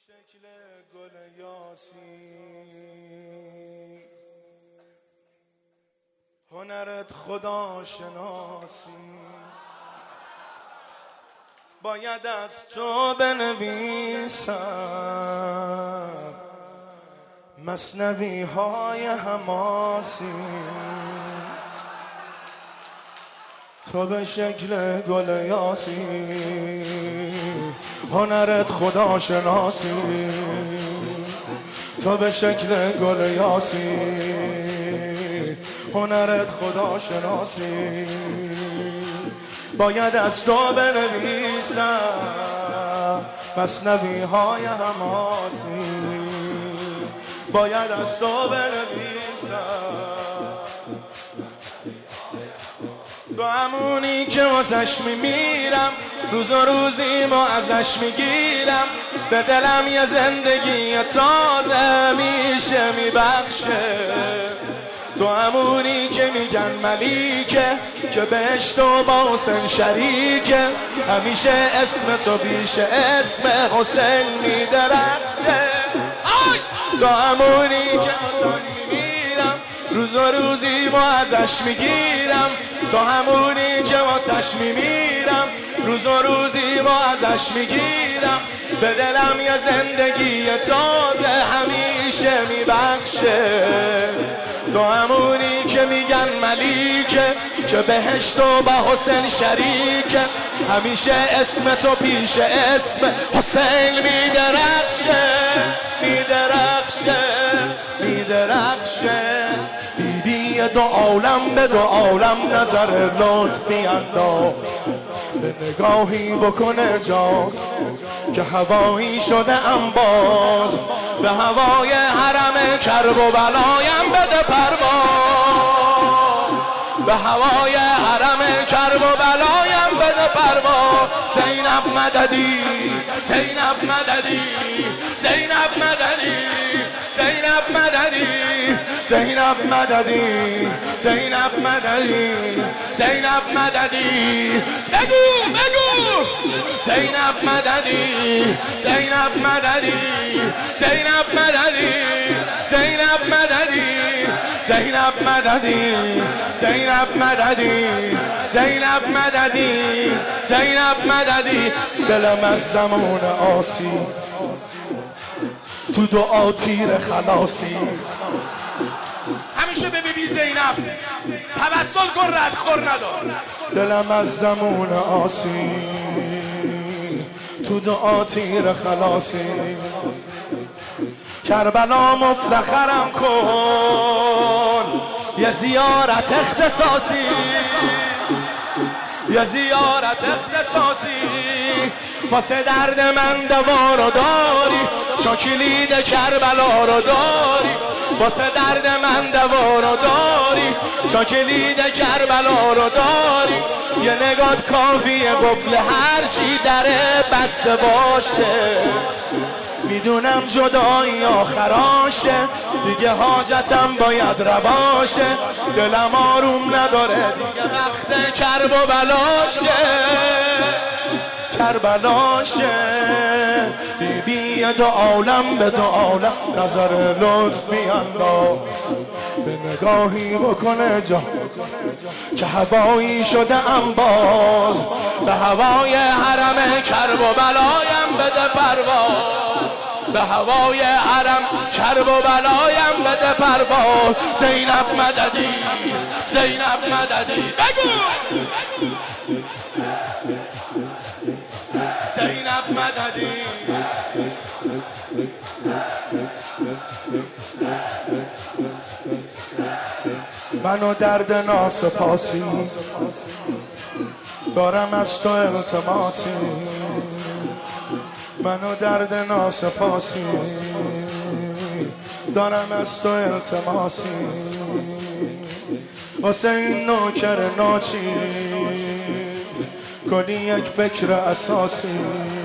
شکل گل یاسی هنرت خدا شناسی باید از تو بنویسم مثنوی های حماسی تو به شکل گل یاسی هنرت خدا شناسی تو به شکل گل یاسی هنرت خدا شناسی باید از تو بنویسم مثنوی های حماسی باید از تو بنویسم تو همونی که واسش میمیرم روز و روزی ما ازش میگیرم به دلم یه زندگی تازه میشه میبخشه تو همونی که میگن ملیکه که بهشت و با حسین شریکه همیشه اسم تو پیش اسم حسین میدرخشه تو همونی که واسش میمیرم روز و روزی ما ازش میگیرم تو همونی که واسش میمیرم روز و روزی ما ازش میگیرم به دلم یه زندگی تازه همیشه میبخشه تو همونی که میگن ملیکه که بهشت و با حسین شریکه همیشه اسم تو پیش اسم حسین میدرخشه میدرخشه میدرخشه بیبی دو عالم به دو عالم نظر لطف میانداز به نگاهی بکنه جاز که هوایی شده انباز به هوای حرم کرب و بلایم بده پرواز به هوای حرم کرب و بلایم بده پرواز زینب مددی زینب مددی زینب مددی زینب مددی زینب مددی زینب مددی زینب مددی بگو بگو زینب مددی زینب مددی زینب مددی زینب مددی زینب مددی زینب مددی زینب مددی زینب مددی دلم از زمان آسی تو دعا تیر خلاصی همیشه به بی زینب توسل کن رد خور ندار دلم از زمان آسی تو دعا تیر خلاصی کربلا مفتخرم کن یه زیارت اختصاصی یه زیارت اختصاصی واسه درد من دوا رو داری شاکلید کربلا رو داری واسه درد من دوا رو داری شاکلید کربلا رو داری یه نگات کافیه قفل هرچی دره بسته باشه میدونم جدایی آخراشه دیگه حاجتم باید رواشه دلم آروم نداره دیگه وقت کرب و بلاشه کربلاشه بیبی دو عالم به دو عالم نظر لطف میانداز به نگاهی بکنه جا که هوایی شده انباز به هوای حرم کرب و بلایم بده پرواز به هوای حرم کرب و بلایم بده پرواز زینب مددی زینب مددی بگو زینب مددی منو درد ناسپاسی دارم از تو التماسی منو درد ناسپاسی دارم از تو التماسی واسه این نوکر ناچیز کنی یک فکر اساسی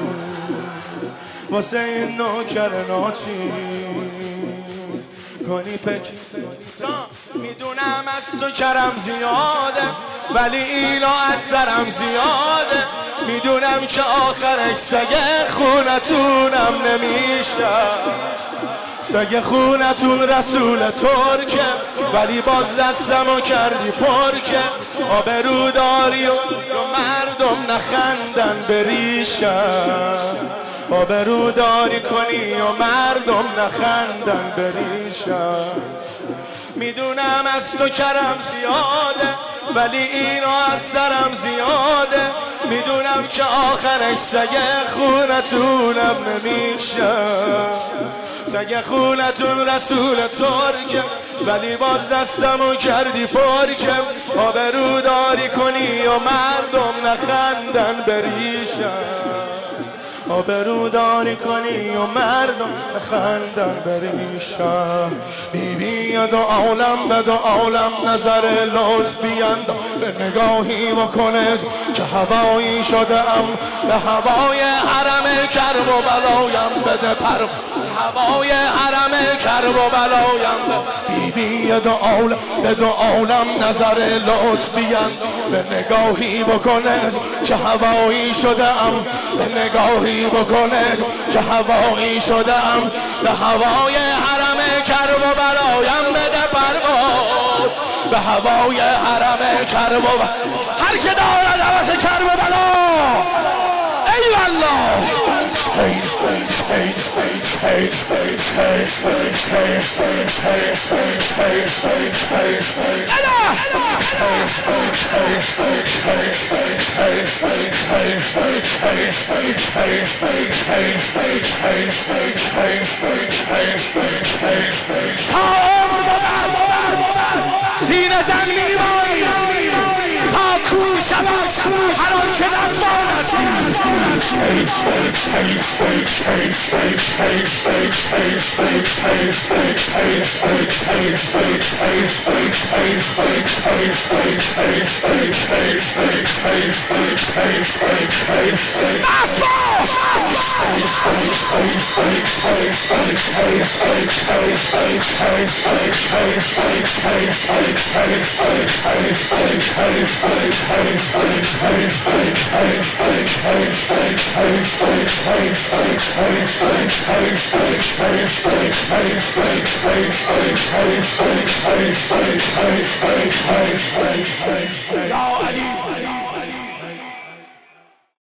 واسه این نوکر ناچیز کنی فکر میدونم از تو کرم زیاده ولی اینا از سرم زیاده. میدونم که آخرش سگ خونتونم نمیشه، سگ خونتون رسول ترکه ولی باز دستمو کردی پرکه. آبرو داری و مردم نخندن بریشم، آبرو داری کنی و مردم نخندن بریشم. میدونم از تو کرم زیاده ولی اینا از سرم زیاده. میدونم که آخرش سگ خونتونم نمیشه، سگ خونتون رسول ترکه ولی باز دستمو کردی پرکه. آبرو داری کنی و مردم نخندن بریشم، آبرو داری کنی و مردم نخندن بریشم. بیبی دو عالم به دو عالم نظر لطف بیند، به نگاهی بکنه که هوایی شده ام، به هوای حرم کرب و بلایم بده پر، هوای حرم کرب و بلایم بده. بیبی دو عالم به دو عالم نظر لطف بیند، به نگاهی بکنه که هوایی شده ام، به نگاهی بکنه که هوایی شدم، به هوای حرم کرب و بلایم بده پرواز، به هوای حرم کرب و هر که دارد هوس کرب و بلا ای والله تا عمر سینه زن می‌مانی تا کور شود هر آن که نتواند. Ya Ali